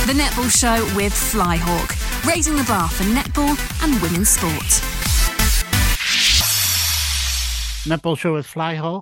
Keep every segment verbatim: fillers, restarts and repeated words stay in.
The Netball Show with Flyhawk, raising the bar for netball and women's sport. Netball Show with Flyhawk,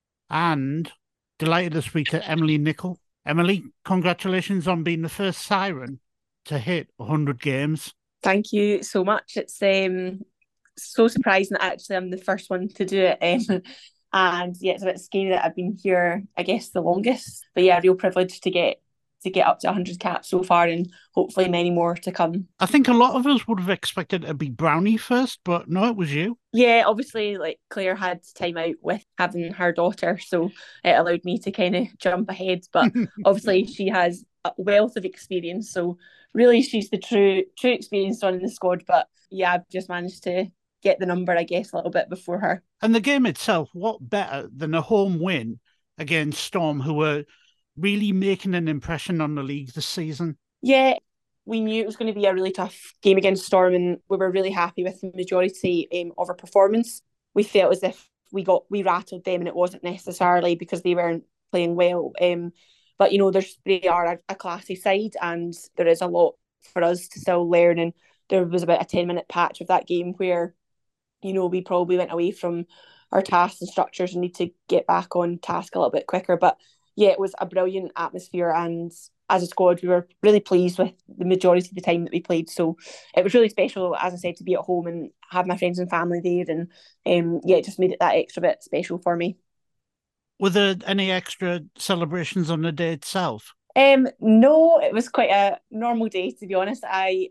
and delighted to speak to Emily Nichol. Emily, congratulations on being the first Siren to hit one hundred games. Thank you so much. It's um, so surprising that actually I'm the first one to do it. Um, and yeah, it's a bit scary that I've been here, I guess, the longest. But yeah, real privilege to get to get up to one hundred caps so far, and hopefully many more to come. I think a lot of us would have expected it to be Brownie first, but no, it was you. Yeah, obviously, like Claire had time out with having her daughter, so it allowed me to kind of jump ahead. But obviously, she has a wealth of experience, so really, she's the true true experienced one in the squad. But yeah, I've just managed to get the number, I guess, a little bit before her. And the game itself, what better than a home win against Storm, who were really making an impression on the league this season? Yeah, we knew it was going to be a really tough game against Storm, and we were really happy with the majority um, of our performance. We felt as if we got we rattled them, and it wasn't necessarily because they weren't playing well. Um, but you know, there's they are a, a classy side, and there is a lot for us to still learn. And there was about a ten minute patch of that game where, you know, we probably went away from our tasks and structures and need to get back on task a little bit quicker. But yeah, it was a brilliant atmosphere, and as a squad, we were really pleased with the majority of the time that we played. So it was really special, as I said, to be at home and have my friends and family there, and um, yeah, it just made it that extra bit special for me. Were there any extra celebrations on the day itself? Um, no, it was quite a normal day, to be honest. I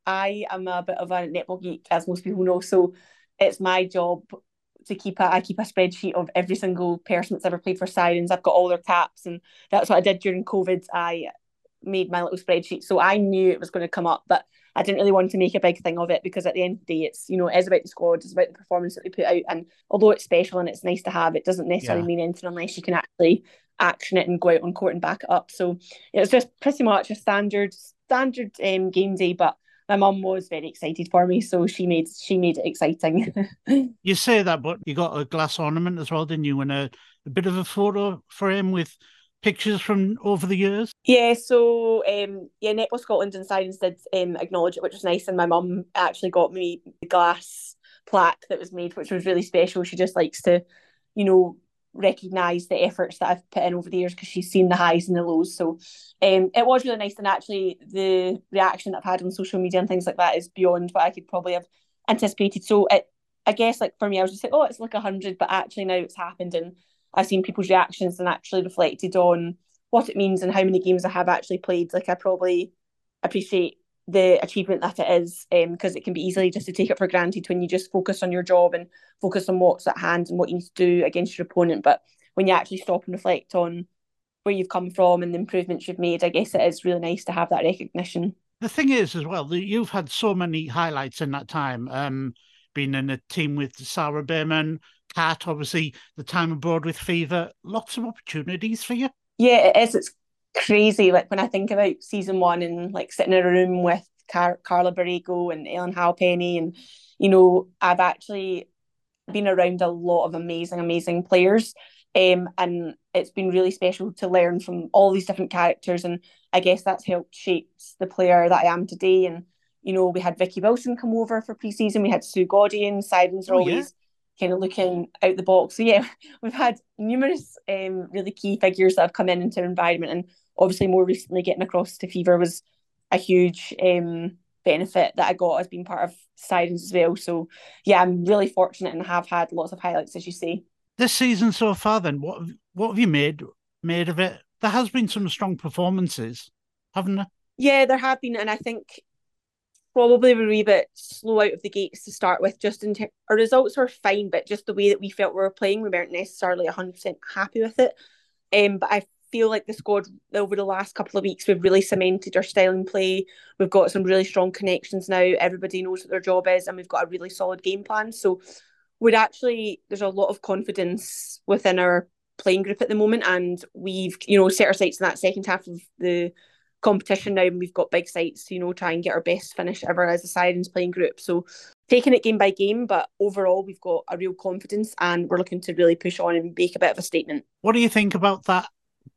I am a bit of a netball geek, as most people know, so it's my job to keep a I keep a spreadsheet of every single person that's ever played for Sirens. I've got all their caps, and that's what I did during COVID. I made my little spreadsheet, so I knew it was going to come up, but I didn't really want to make a big thing of it, because at the end of the day, it's, you know, it is about the squad, it's about the performance that we put out, and although it's special and it's nice to have, it doesn't necessarily yeah. mean anything unless you can actually action it and go out on court and back it up. So it was just pretty much a standard standard um, game day, but my mum was very excited for me, so she made she made it exciting. You say that, but you got a glass ornament as well, didn't you? And a, a bit of a photo frame with pictures from over the years? Yeah, so um, yeah, Netball Scotland and Sirens did um, acknowledge it, which was nice, and my mum actually got me the glass plaque that was made, which was really special. She just likes to, you know, recognise the efforts that I've put in over the years, because she's seen the highs and the lows. So um, it was really nice, and actually the reaction that I've had on social media and things like that is beyond what I could probably have anticipated. So it, I guess, like for me, I was just like, oh, it's like a hundred, but actually now it's happened, and I've seen people's reactions and actually reflected on what it means and how many games I have actually played. Like, I probably appreciate the achievement that it is, because um, it can be easily just to take it for granted when you just focus on your job and focus on what's at hand and what you need to do against your opponent. But when you actually stop and reflect on where you've come from and the improvements you've made, I guess it is really nice to have that recognition. The thing is, as well, you've had so many highlights in that time, um, being in a team with Sarah Behrman, Kat, obviously the time abroad with Fever, lots of opportunities for you. Yeah, it is. It's crazy. Like when I think about season one and like sitting in a room with Car- Carla Borrego and Ellen Halpenny, and you know, I've actually been around a lot of amazing, amazing players, um, and it's been really special to learn from all these different characters, and I guess that's helped shape the player that I am today. And you know, we had Vicky Wilson come over for pre-season, we had Sue Gaudian. Sirens are oh, always yeah. kind of looking out the box. So yeah, we've had numerous um, really key figures that have come in into our environment, and obviously more recently getting across to Fever was a huge um, benefit that I got as being part of Sirens as well. So yeah, I'm really fortunate and have had lots of highlights, as you say. This season so far then, what what have you made made of it? There has been some strong performances, haven't there? Yeah, there have been, and I think probably we were a wee bit slow out of the gates to start with. Just in ter- our results were fine, but just the way that we felt we were playing, we weren't necessarily one hundred percent happy with it. Um, but I feel like the squad over the last couple of weeks, we've really cemented our style and play. We've got some really strong connections now. Everybody knows what their job is, and we've got a really solid game plan. So we're actually, there's a lot of confidence within our playing group at the moment, and we've, you know, set our sights in that second half of the competition now, and we've got big sights to, you know, try and get our best finish ever as a Sirens playing group. So taking it game by game, but overall we've got a real confidence, and we're looking to really push on and make a bit of a statement. What do you think about that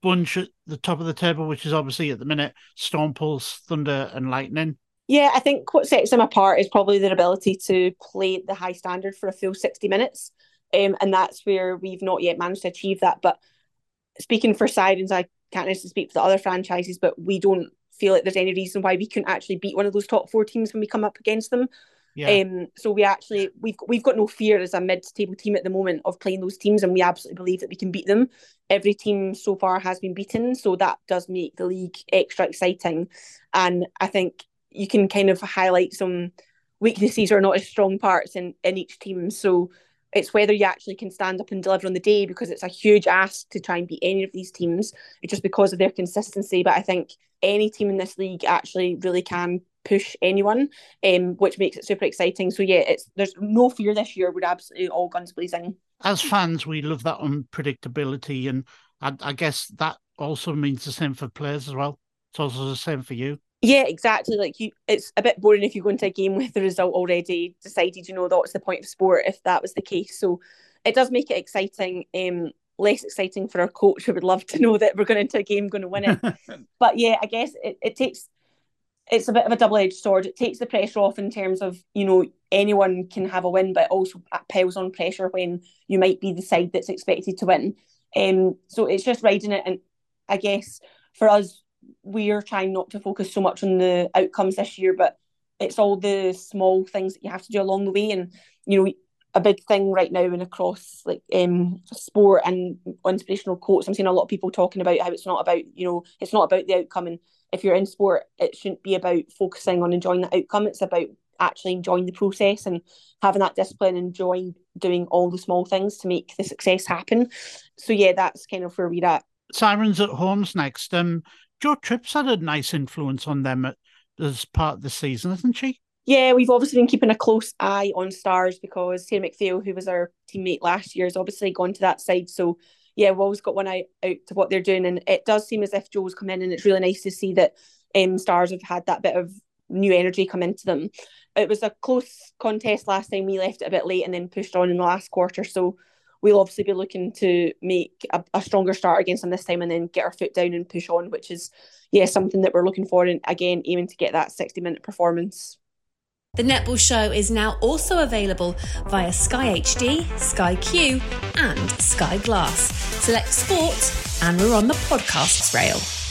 bunch at the top of the table, which is obviously at the minute Storm, Pulse, Thunder and Lightning. Yeah, I think what sets them apart is probably their ability to play at the high standard for a full sixty minutes. Um, and that's where we've not yet managed to achieve that. But speaking for Sirens, I can't necessarily speak for the other franchises, but we don't feel like there's any reason why we couldn't actually beat one of those top four teams when we come up against them. Yeah. Um, so we actually we've we've got no fear as a mid-table team at the moment of playing those teams, and we absolutely believe that we can beat them. Every team so far has been beaten, so that does make the league extra exciting. And I think you can kind of highlight some weaknesses or not as strong parts in, in each team. So it's whether you actually can stand up and deliver on the day, because it's a huge ask to try and beat any of these teams just because of their consistency. But I think any team in this league actually really can push anyone, um, which makes it super exciting. So yeah, it's there's no fear this year. We're absolutely all guns blazing. As fans, we love that unpredictability, and I, I guess that also means the same for players as well. It's also the same for you. Yeah, exactly. Like you, it's a bit boring if you go into a game with the result already decided. You know, that's the point of sport if that was the case. So it does make it exciting. Um, less exciting for our coach, who would love to know that we're going into a game going to win it. But yeah, I guess it, it takes. It's a bit of a double-edged sword. It takes the pressure off in terms of, you know, anyone can have a win, but it also piles on pressure when you might be the side that's expected to win. Um, so it's just riding it. And I guess for us, we're trying not to focus so much on the outcomes this year, but it's all the small things that you have to do along the way. And, you know, a big thing right now and across like um, sport and inspirational quotes, I'm seeing a lot of people talking about how it's not about, you know, it's not about the outcome. And if you're in sport, it shouldn't be about focusing on enjoying the outcome. It's about actually enjoying the process and having that discipline, enjoying doing all the small things to make the success happen. So yeah, that's kind of where we're at. Sirens at home's next. Um, Jo Tripp's had a nice influence on them at, as part of the season, hasn't she? Yeah, we've obviously been keeping a close eye on Stars because Sarah McPhail, who was our teammate last year, has obviously gone to that side. So yeah, we've always got one eye out to what they're doing. And it does seem as if Jo's come in, and it's really nice to see that um, Stars have had that bit of new energy come into them. It was a close contest last time. We left it a bit late and then pushed on in the last quarter. So we'll obviously be looking to make a, a stronger start against them this time and then get our foot down and push on, which is, yeah, something that we're looking for. And again, aiming to get that sixty-minute performance. The Netball Show is now also available via Sky H D, Sky Q and Sky Glass. Select sport and we're on the podcasts rail.